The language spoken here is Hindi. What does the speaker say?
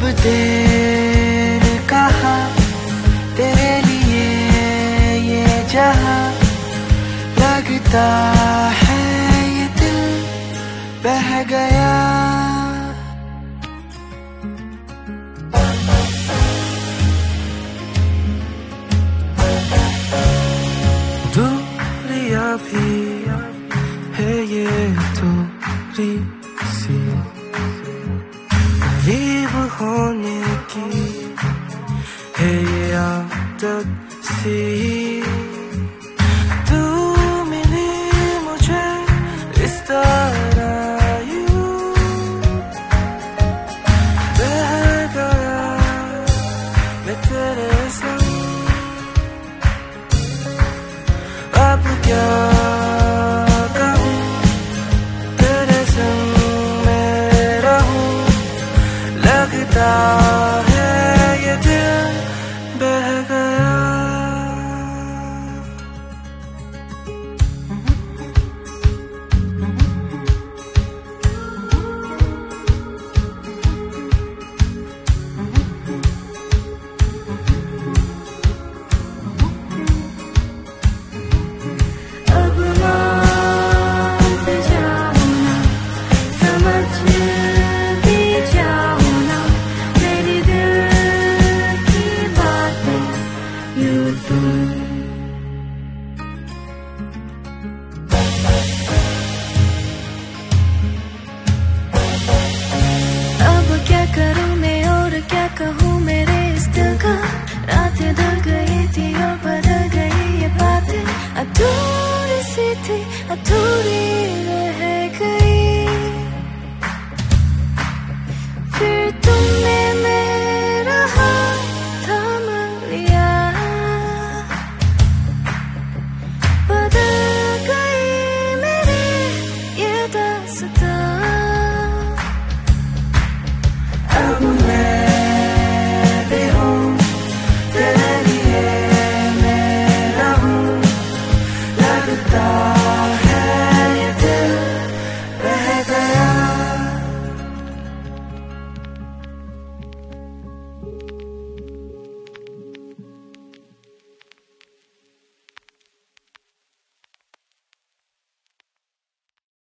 देर कहा तेरे लिए ये जहां, लगता है ये दिल बह गया। दूरिया भी है ये दूरी सी, करीब होने की है ये आदत सी। तू मिली मुझे इस तरह यूं, बह गया मैं तेरे संग। अब क्या कहूँ, तेरे संग मैं रहूं, लगता